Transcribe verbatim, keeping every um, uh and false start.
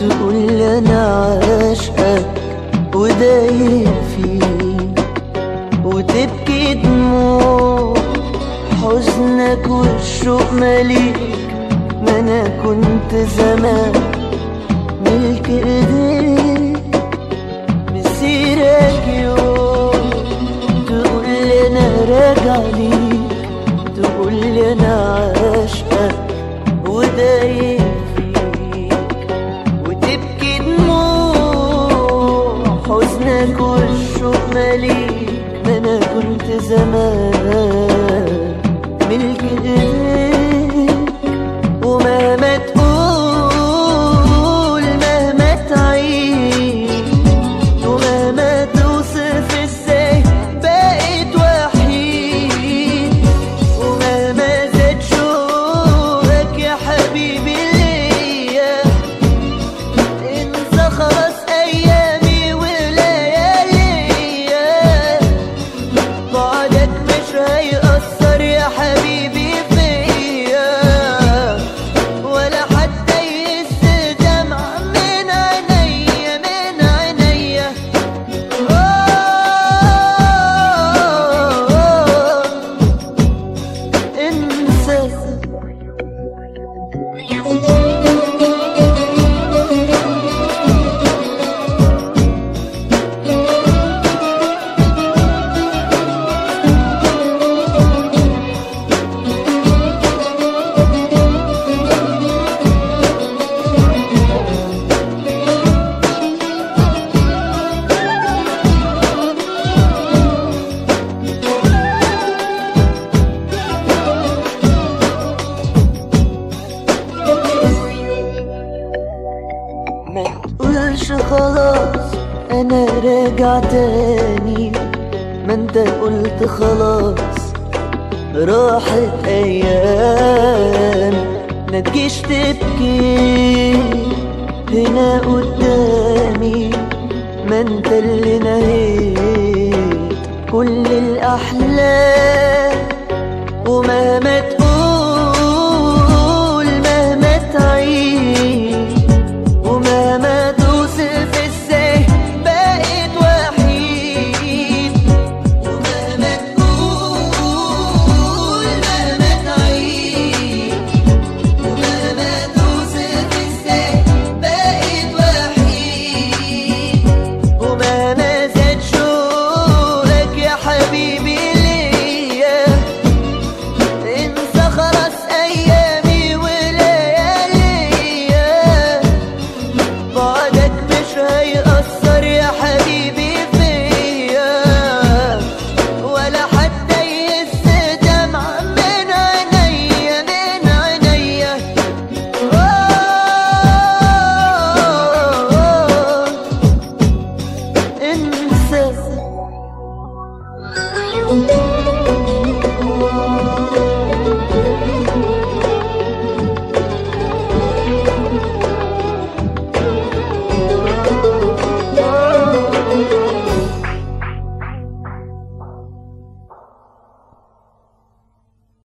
تقول لي انا عاشقك ودايق فيك، وتبكي دموع حزنك والشوق مليك. ما انا كنت زمان ملك ايديك، مسيرك يوم تقول لي انا راجع ليك، تقول لي انا عاشقك ودايق فيك، وتبكي دموع حزنك والشوق مليك. ما انا كنت زمان ملك ايديك، ومهما تقول مهما تعيد ومهما توصف ازاي بقيت وحيد، ومهما زاد شوقك يا حبيبي ليا انسى خلاص ايامي ولياليا. بعدك مش هيأثر يا حبيبي فيا، ولا حتى يهز دمع من عينيا من عينيا. انسى ما تقولش خلاص انا راجع تاني، ما انت قلت خلاص راحت ايام. ما تجيش تبكي هنا قدامي، ما انت اللي نهيت كل الاحلام. ومهما تقول مهما تعيد ومهما توصف ازاي بقيت وحيد، ومهما تقول مهما تعيد ومهما توصف ازاي بقيت وحيد، ومهما زاد شوقك يا حبيبي ليا انسى خلاص ايامي ولياليا. بعدك مش هيأثر يا حبيبي فيا، ولا حتى يهز دمع من عينيا من عينيا. انسى Oh